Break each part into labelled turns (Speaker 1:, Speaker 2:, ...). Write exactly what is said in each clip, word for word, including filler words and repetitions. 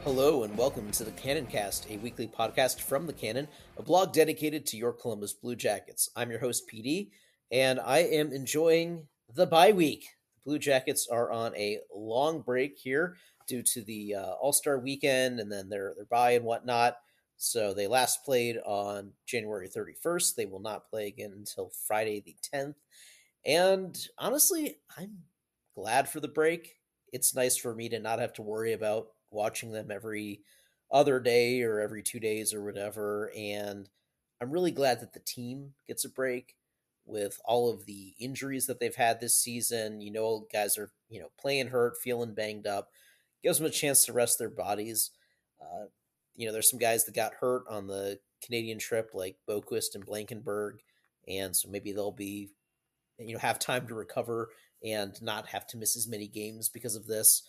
Speaker 1: Hello and welcome to the Cannon Cast, a weekly podcast from the Cannon, a blog dedicated to your Columbus Blue Jackets. I'm your host, P D, and I am enjoying the bye week. The Blue Jackets are on a long break here due to the uh, All-Star weekend and then their, their bye and whatnot. So they last played on January thirty-first. They will not play again until Friday the tenth. And honestly, I'm glad for the break. It's nice for me to not have to worry about watching them every other day or every two days or whatever. And I'm really glad that the team gets a break with all of the injuries that they've had this season. You know, guys are, you know, playing hurt, feeling banged up. Gives them a chance to rest their bodies. Uh, you know, there's some guys that got hurt on the Canadian trip, like Boquist and Blankenberg. And so maybe they'll be, you know, have time to recover and not have to miss as many games because of this.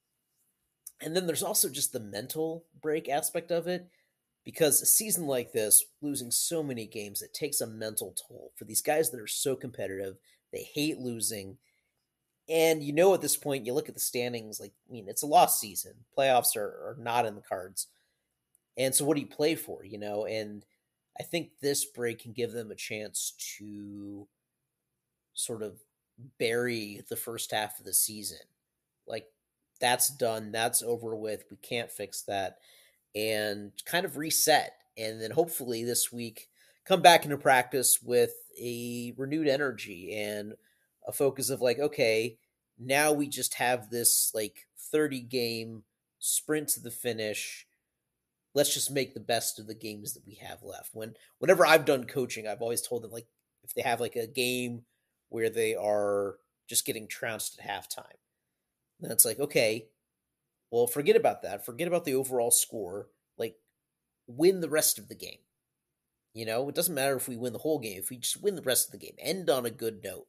Speaker 1: And then there's also just the mental break aspect of it, because a season like this, losing so many games, it takes a mental toll for these guys that are so competitive. They hate losing. And you know, at this point, you look at the standings, like, I mean, it's a lost season. Playoffs are, are not in the cards. And so what do you play for, you know? And I think this break can give them a chance to sort of bury the first half of the season. Like, that's done, that's over with, we can't fix that, and kind of reset. And then hopefully this week come back into practice with a renewed energy and a focus of like, okay, now we just have this like thirty game sprint to the finish. Let's just make the best of the games that we have left. When whenever I've done coaching, I've always told them, like, if they have like a game where they are just getting trounced at halftime, then it's like, okay, well, forget about that. Forget about the overall score. Like, win the rest of the game. You know, it doesn't matter if we win the whole game. If we just win the rest of the game, end on a good note.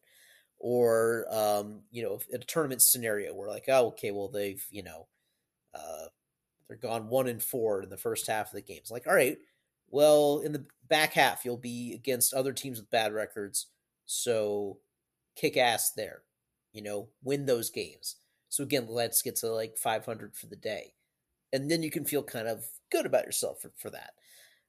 Speaker 1: Or, um, you know, in a tournament scenario where like, oh, okay, well, they've, you know, uh, they're gone one and four in the first half of the game. It's like, all right, well, in the back half, you'll be against other teams with bad records. So kick ass there, you know, win those games. So again, let's get to like five hundred for the day. And then you can feel kind of good about yourself for, for that.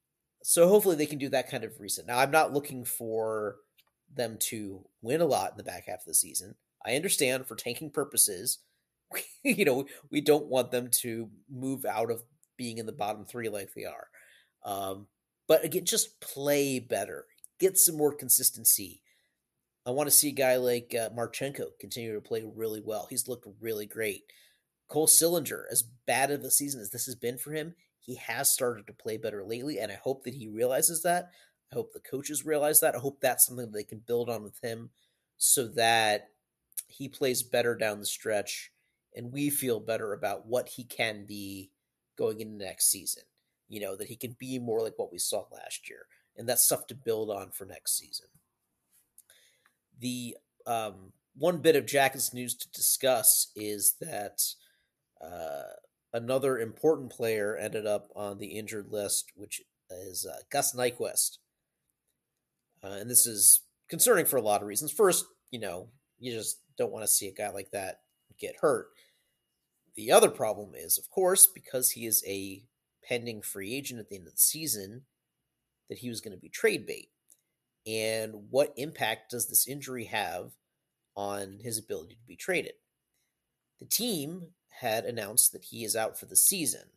Speaker 1: So hopefully they can do that kind of reset. Now, I'm not looking for them to win a lot in the back half of the season. I understand for tanking purposes, you know, we don't want them to move out of being in the bottom three like they are. Um, but again, just play better. Get some more consistency. I want to see a guy like uh, Marchenko continue to play really well. He's looked really great. Cole Sillinger, as bad of a season as this has been for him, he has started to play better lately, and I hope that he realizes that. I hope the coaches realize that. I hope that's something that they can build on with him so that he plays better down the stretch and we feel better about what he can be going into next season. You know, that he can be more like what we saw last year, and that's stuff to build on for next season. The um, one bit of Jackets news to discuss is that uh, another important player ended up on the injured list, which is uh, Gus Nyquist. Uh, and this is concerning for a lot of reasons. First, you know, you just don't want to see a guy like that get hurt. The other problem is, of course, because he is a pending free agent at the end of the season, that he was going to be trade bait. And what impact does this injury have on his ability to be traded? The team had announced that he is out for the season,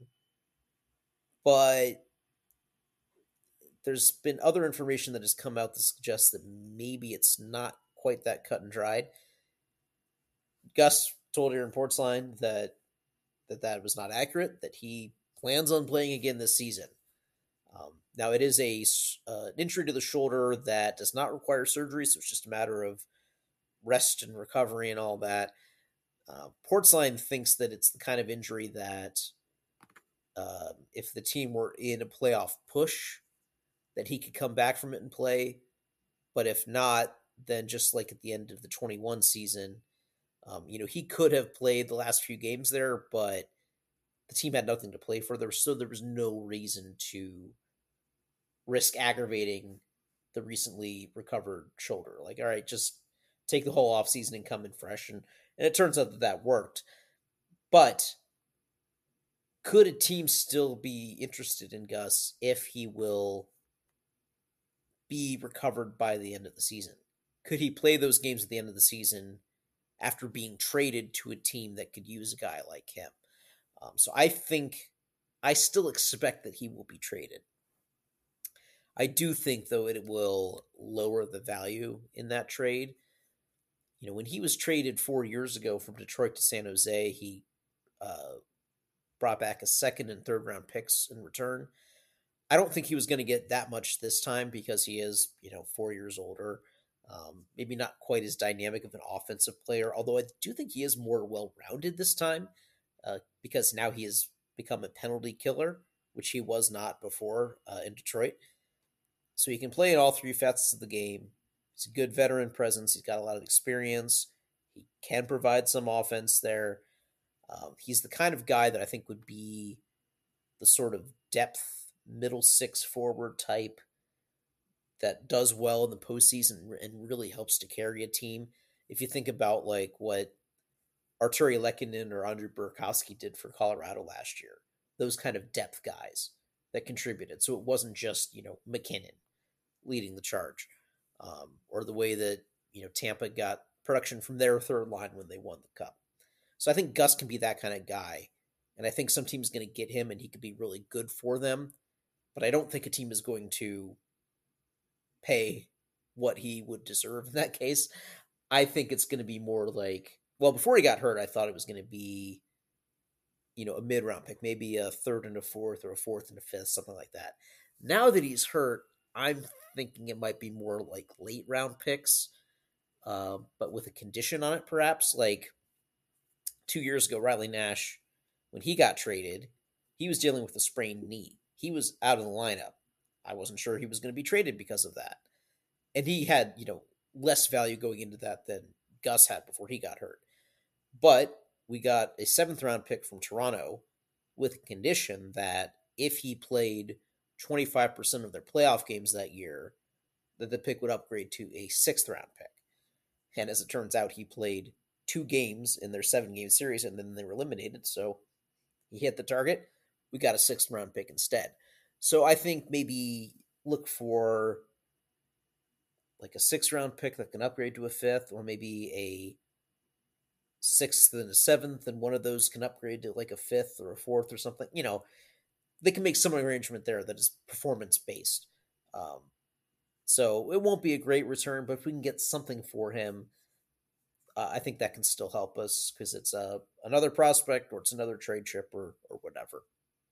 Speaker 1: but there's been other information that has come out that suggests that maybe it's not quite that cut and dried. Gus told Aaron Portzline that that that was not accurate, that he plans on playing again this season. Um, now, it is a uh, an injury to the shoulder that does not require surgery, so it's just a matter of rest and recovery and all that. Uh, Portzline thinks that it's the kind of injury that uh, if the team were in a playoff push, that he could come back from it and play. But if not, then just like at the end of the twenty-one season, um, you know, he could have played the last few games there, but the team had nothing to play for. There, so there was no reason to risk aggravating the recently recovered shoulder. Like, all right, just take the whole offseason and come in fresh. And, and it turns out that that worked. But could a team still be interested in Gus if he will be recovered by the end of the season? Could he play those games at the end of the season after being traded to a team that could use a guy like him? Um, so I think I still expect that he will be traded. I do think, though, it will lower the value in that trade. You know, when he was traded four years ago from Detroit to San Jose, he uh, brought back a second and third round picks in return. I don't think he was going to get that much this time because he is, you know, four years older. Um, maybe not quite as dynamic of an offensive player, although I do think he is more well rounded this time uh, because now he has become a penalty killer, which he was not before uh, in Detroit. So he can play in all three facets of the game. He's a good veteran presence. He's got a lot of experience. He can provide some offense there. Um, he's the kind of guy that I think would be the sort of depth middle six forward type that does well in the postseason and really helps to carry a team. If you think about like what Arturi Lehkonen or Andrew Burakovsky did for Colorado last year, those kind of depth guys that contributed. So it wasn't just, you know, McKinnon leading the charge, um, or the way that, you know, Tampa got production from their third line when they won the cup. So I think Gus can be that kind of guy. And I think some team's going to get him and he could be really good for them. But I don't think a team is going to pay what he would deserve in that case. I think it's going to be more like, well, before he got hurt, I thought it was going to be, you know, a mid round pick, maybe a third and a fourth or a fourth and a fifth, something like that. Now that he's hurt, I'm thinking it might be more like late round picks, uh, but with a condition on it, perhaps. Like two years ago, Riley Nash, when he got traded, he was dealing with a sprained knee. He was out of the lineup. I wasn't sure he was going to be traded because of that. And he had, you know, less value going into that than Gus had before he got hurt. But we got a seventh round pick from Toronto with a condition that if he played twenty-five percent of their playoff games that year, that the pick would upgrade to a sixth round pick. And as it turns out, he played two games in their seven game series and then they were eliminated. So he hit the target. We got a sixth round pick instead. So I think maybe look for like a sixth round pick that can upgrade to a fifth, or maybe a sixth and a seventh, and one of those can upgrade to like a fifth or a fourth or something. You know, they can make some arrangement there that is performance based. Um, so it won't be a great return, but if we can get something for him, uh, I think that can still help us because it's uh, another prospect or it's another trade chip or or whatever.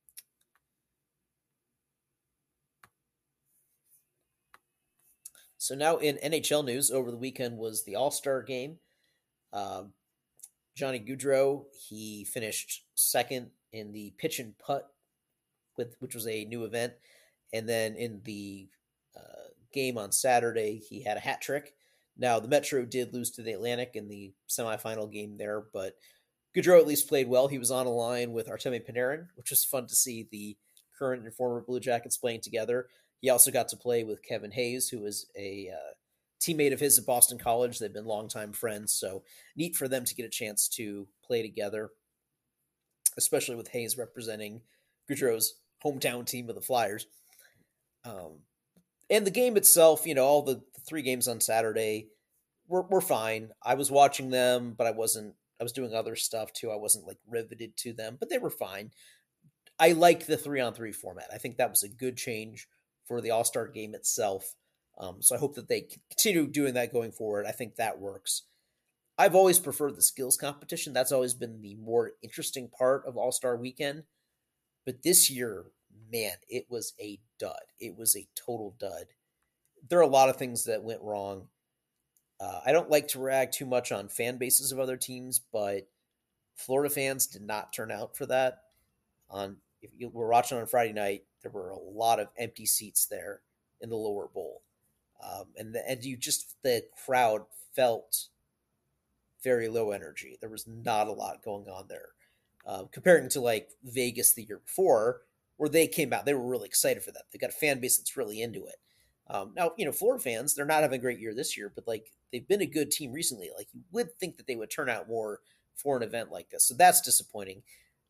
Speaker 1: So now in N H L news, over the weekend was the All-Star game. Um, Johnny Gaudreau, he finished second in the pitch and putt, with which was a new event. And then in the uh, game on Saturday, he had a hat trick. Now, the Metro did lose to the Atlantic in the semifinal game there, but Gaudreau at least played well. He was on a line with Artemi Panarin, which was fun to see the current and former Blue Jackets playing together. He also got to play with Kevin Hayes, who was a uh, teammate of his at Boston College. They've been longtime friends, so neat for them to get a chance to play together, especially with Hayes representing Gaudreau's hometown team of the Flyers. Um, and the game itself, you know, all the, the three games on Saturday were, were fine. I was watching them, but I wasn't, I was doing other stuff too. I wasn't like riveted to them, but they were fine. I liked the three on three format. I think that was a good change for the All-Star game itself. Um, so I hope that they continue doing that going forward. I think that works. I've always preferred the skills competition. That's always been the more interesting part of All-Star weekend. But this year, man, it was a dud. It was a total dud. There are a lot of things that went wrong. Uh, I don't like to rag too much on fan bases of other teams, but Florida fans did not turn out for that. On if you were watching on Friday night, there were a lot of empty seats there in the lower bowl, um, and the, and you just the crowd felt very low energy. There was not a lot going on there, uh, comparing to like Vegas the year before, where they came out. They were really excited for that. They got a fan base that's really into it. Um, now, you know, Florida fans, they're not having a great year this year, but like they've been a good team recently. Like you would think that they would turn out more for an event like this. So that's disappointing.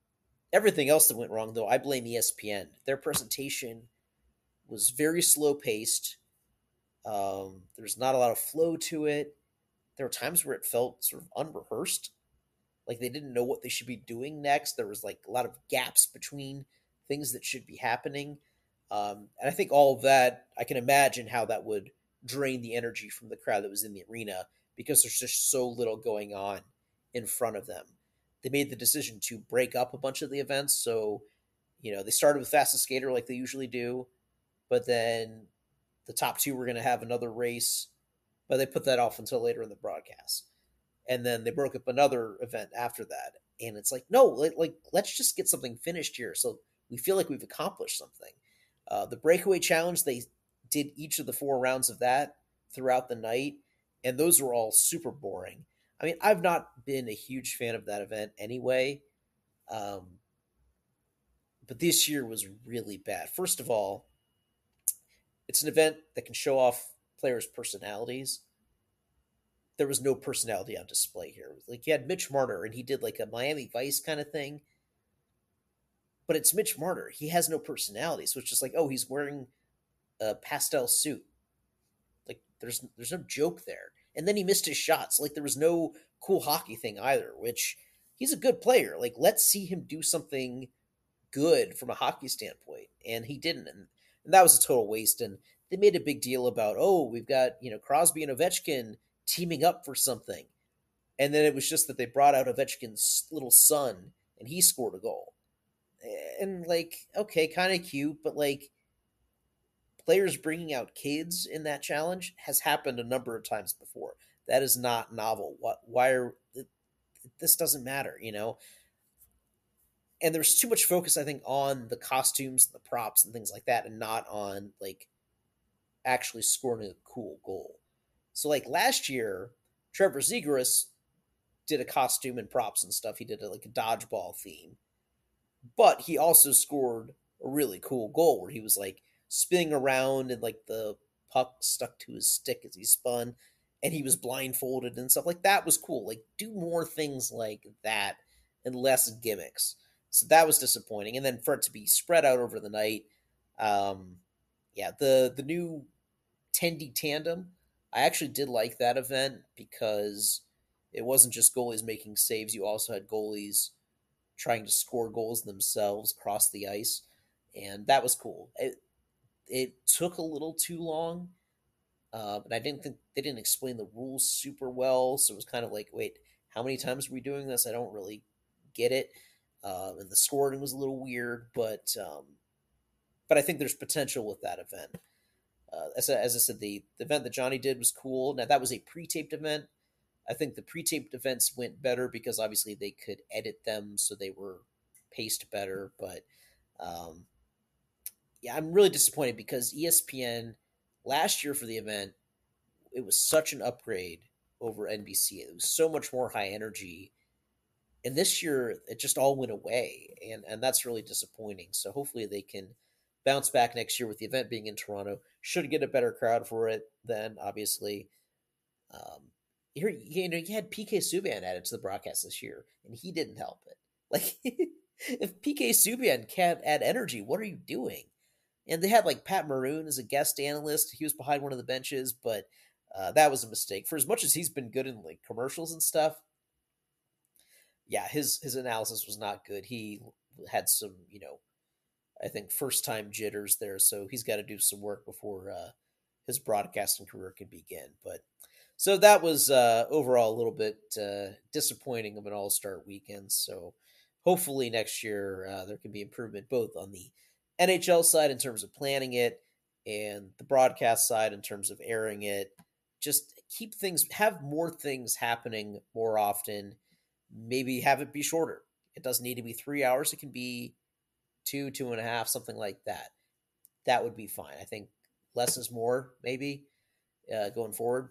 Speaker 1: Everything else that went wrong, though, I blame E S P N. Their presentation was very slow paced. Um, there's not a lot of flow to it. There were times where it felt sort of unrehearsed, like they didn't know what they should be doing next. There was like a lot of gaps between things that should be happening. Um, and I think all of that, I can imagine how that would drain the energy from the crowd that was in the arena because there's just so little going on in front of them. They made the decision to break up a bunch of the events. So, you know, they started with Fastest Skater like they usually do, but then the top two were going to have another race, but they put that off until later in the broadcast. And then they broke up another event after that. And it's like, no, like, like let's just get something finished here so we feel like we've accomplished something. Uh, the breakaway challenge, they did each of the four rounds of that throughout the night, and those were all super boring. I mean, I've not been a huge fan of that event anyway, um, but this year was really bad. First of all, it's an event that can show off players' personalities. There was no personality on display here. Like you had Mitch Marner, and he did like a Miami Vice kind of thing, but it's Mitch Marner. He has no personality, so it's just like, oh, he's wearing a pastel suit. Like there's there's no joke there. And then he missed his shots. Like there was no cool hockey thing either, which he's a good player. Like let's see him do something good from a hockey standpoint. And he didn't. And, and that was a total waste. And they made a big deal about, oh, we've got, you know, Crosby and Ovechkin teaming up for something. And then it was just that they brought out Ovechkin's little son and he scored a goal. And like, okay, kind of cute, but like players bringing out kids in that challenge has happened a number of times before. That is not novel. What? Why are this doesn't matter, you know? And there's too much focus, I think, on the costumes, the props, and things like that, and not on like actually scoring a cool goal. So, like last year, Trevor Zegras did a costume and props and stuff. He did a, like a dodgeball theme, but he also scored a really cool goal where he was like spinning around and like the puck stuck to his stick as he spun and he was blindfolded and stuff. Like that was cool. Like do more things like that and less gimmicks. So that was disappointing. And then for it to be spread out over the night, um, yeah, the the new Tendy tandem, I actually did like that event because it wasn't just goalies making saves. You also had goalies trying to score goals themselves across the ice, and that was cool. It, it took a little too long, uh, but I didn't think they didn't explain the rules super well, so it was kind of like, wait, how many times are we doing this? I don't really get it, uh, and the scoring was a little weird, but um, but I think there's potential with that event. Uh, as, I, as I said, the, the event that Johnny did was cool. Now that was a pre-taped event. I think the pre-taped events went better because obviously they could edit them so they were paced better. But um, yeah, I'm really disappointed because E S P N last year for the event, it was such an upgrade over N B C. It was so much more high energy. And this year, it just all went away. And, and that's really disappointing. So hopefully they can bounce back next year with the event being in Toronto. Should get a better crowd for it then, obviously. Um, you, you know, you had P K Subban added to the broadcast this year, and he didn't help it. Like, if P K Subban can't add energy, what are you doing? And they had like Pat Maroon as a guest analyst. He was behind one of the benches, but uh, that was a mistake. For as much as he's been good in like commercials and stuff, yeah, his his analysis was not good. He had some, you know, I think first time jitters there, so he's got to do some work before uh, his broadcasting career can begin. But so that was uh, overall a little bit uh, disappointing of an All Star weekend. So hopefully next year uh, there can be improvement both on the N H L side in terms of planning it and the broadcast side in terms of airing it. Just keep things, have more things happening more often. Maybe have it be shorter. It doesn't need to be three hours. It can be two, two and a half, something like that. That would be fine. I think less is more, maybe, uh, going forward.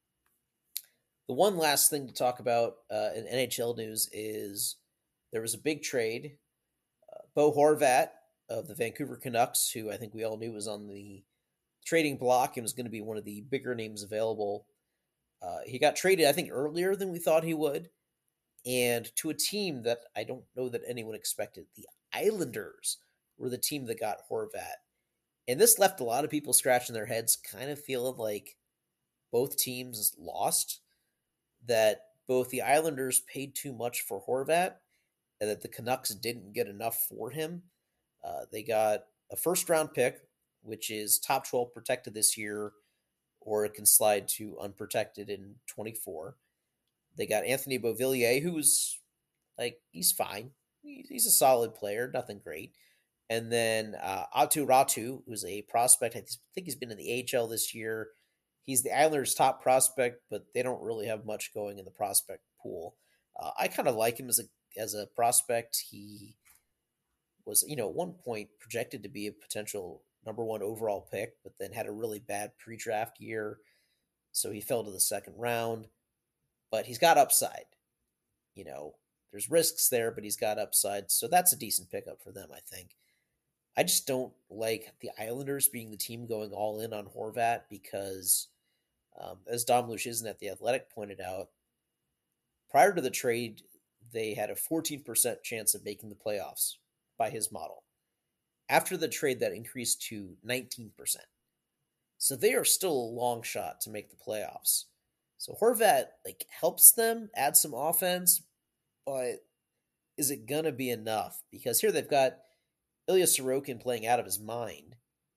Speaker 1: The one last thing to talk about uh, in N H L news is there was a big trade. Uh, Bo Horvat of the Vancouver Canucks, who I think we all knew was on the trading block and was going to be one of the bigger names available. Uh, he got traded, I think, earlier than we thought he would. and to a team that I don't know that anyone expected. The Islanders were the team that got Horvat. And this left a lot of people scratching their heads, kind of feeling like both teams lost, that both the Islanders paid too much for Horvat and that the Canucks didn't get enough for him. Uh, they got a first round pick, which is top twelve protected this year, or it can slide to unprotected in twenty-four. They got Anthony Beauvillier, who's like, he's fine. He's a solid player, nothing great. And then uh, Atu Ratu, who's a prospect. I think he's been in the A H L this year. He's the Islanders' top prospect, but they don't really have much going in the prospect pool. Uh, I kind of like him as a as a prospect. He was, you know, at one point projected to be a potential number one overall pick, but then had a really bad pre-draft year, so he fell to the second round. But he's got upside. You know, there's risks there, but he's got upside, so that's a decent pickup for them, I think. I just don't like the Islanders being the team going all in on Horvat because, um, as Dom Luszczyszyn at The Athletic pointed out, prior to the trade, they had a fourteen percent chance of making the playoffs by his model. After the trade, that increased to nineteen percent. So they are still a long shot to make the playoffs. So Horvat like helps them add some offense, but is it gonna be enough? Because here they've got Ilya Sorokin playing out of his mind,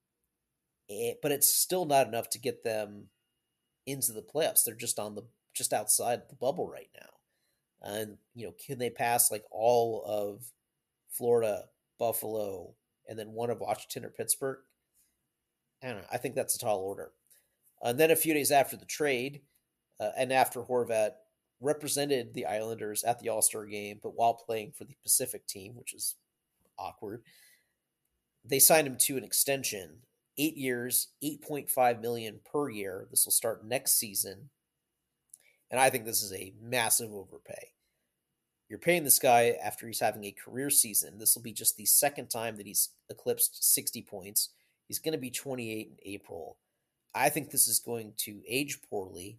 Speaker 1: but it's still not enough to get them into the playoffs. They're just on the just outside the bubble right now. And you know, can they pass like all of Florida, Buffalo, and then one of Washington or Pittsburgh? I don't know. I think that's a tall order. And then a few days after the trade, uh, and after Horvat represented the Islanders at the All-Star game, but while playing for the Pacific team, which is awkward, they signed him to an extension, eight years, eight point five million dollars per year. This will start next season. And I think this is a massive overpay. You're paying this guy after he's having a career season. This will be just the second time that he's eclipsed sixty points. He's going to be twenty-eight in April. I think this is going to age poorly.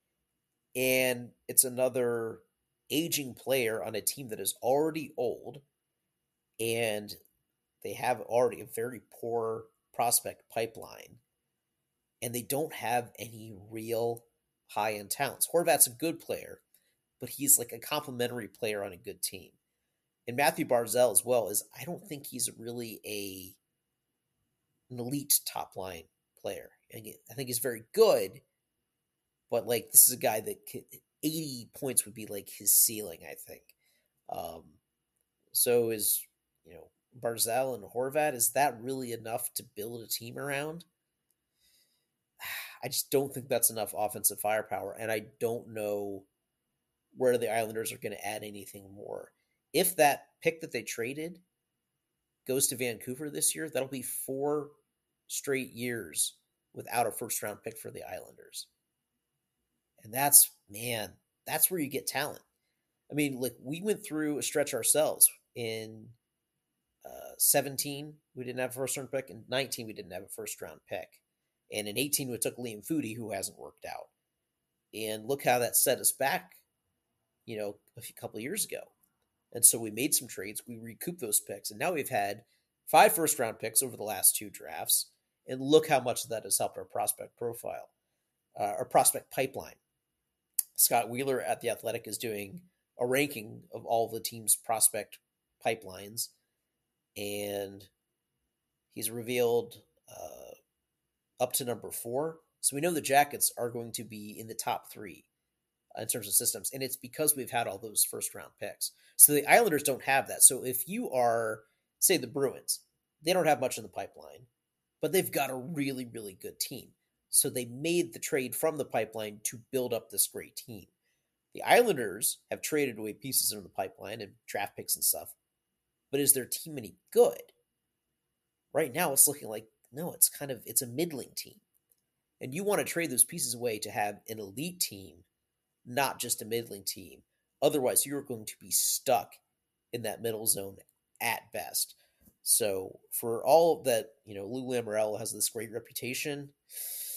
Speaker 1: And it's another aging player on a team that is already old. And they have already a very poor prospect pipeline. And they don't have any real high-end talents. Horvat's a good player, but he's like a complementary player on a good team. And Matthew Barzal as well is, I don't think he's really a an elite top line player. I think he's very good, but like this is a guy that could, eighty points would be like his ceiling, I think. Um, so is, you know, Barzal and Horvat, is that really enough to build a team around? I just don't think that's enough offensive firepower, and I don't know where the Islanders are going to add anything more. If that pick that they traded goes to Vancouver this year, that'll be four straight years without a first-round pick for the Islanders. And that's, man, that's where you get talent. I mean, like, we went through a stretch ourselves in uh, seventeen, we didn't have a first-round pick. In nineteen, we didn't have a first-round pick. And in eighteen, we took Liam Foudy, who hasn't worked out. And look how that set us back, you know, a few, couple of years ago. And so we made some trades. We recouped those picks. And now we've had five first-round picks over the last two drafts. And look how much that has helped our prospect profile, uh, our prospect pipeline. Scott Wheeler at The Athletic is doing a ranking of all the team's prospect pipelines. And he's revealed uh, up to number four. So we know the Jackets are going to be in the top three in terms of systems. And it's because we've had all those first round picks. So the Islanders don't have that. So if you are, say, the Bruins, they don't have much in the pipeline, but they've got a really, really good team. So they made the trade from the pipeline to build up this great team. The Islanders have traded away pieces in the pipeline and draft picks and stuff. But is their team any good? Right now, it's looking like, no, it's kind of, it's a middling team. And you want to trade those pieces away to have an elite team, not just a middling team. Otherwise, you're going to be stuck in that middle zone at best. So for all that, you know, Lou Lamoriello has this great reputation,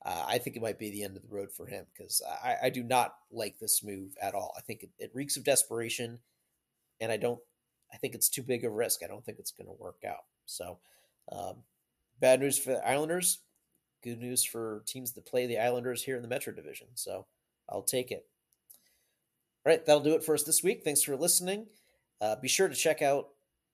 Speaker 1: uh, I think it might be the end of the road for him because I, I do not like this move at all. I think it, it reeks of desperation, and I don't. I think it's too big of a risk. I don't think it's going to work out. So, um, bad news for the Islanders. Good news for teams that play the Islanders here in the Metro Division. So, I'll take it. All right, that'll do it for us this week. Thanks for listening. Uh, be sure to check out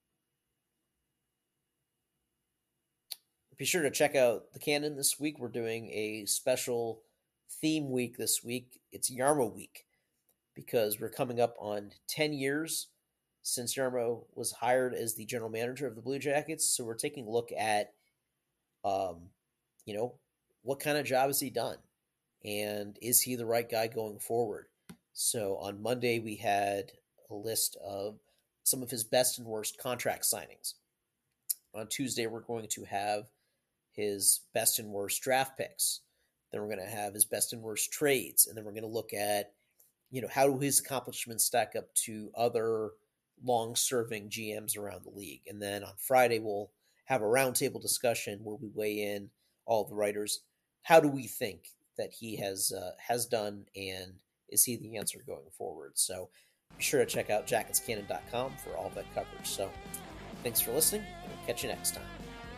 Speaker 1: be sure to check out the Canon this week. We're doing a special theme week this week. It's Jarmo Week because we're coming up on ten years since Jarmo was hired as the general manager of the Blue Jackets. So we're taking a look at, um, you know, what kind of job has he done? And is he the right guy going forward? So on Monday, we had a list of some of his best and worst contract signings. On Tuesday, we're going to have his best and worst draft picks. Then we're going to have his best and worst trades. And then we're going to look at, you know, how do his accomplishments stack up to other long-serving G Ms around the league. And then on Friday, we'll have a roundtable discussion where we weigh in all the writers. How do we think that he has uh, has done, and is he the answer going forward? So be sure to check out jackets cannon dot com for all that coverage. So thanks for listening, and we'll catch you next time.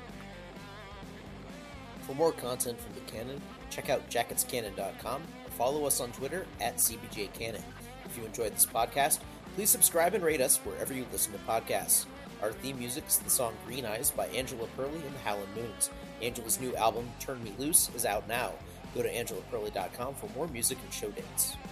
Speaker 1: For more content from the Canon, check out jackets cannon dot com or follow us on Twitter at C B J Cannon. If you enjoyed this podcast, please subscribe and rate us wherever you listen to podcasts. Our theme music is the song Green Eyes by Angela Perley and the Howlin' Moons. Angela's new album, Turn Me Loose, is out now. Go to angela perley dot com for more music and show dates.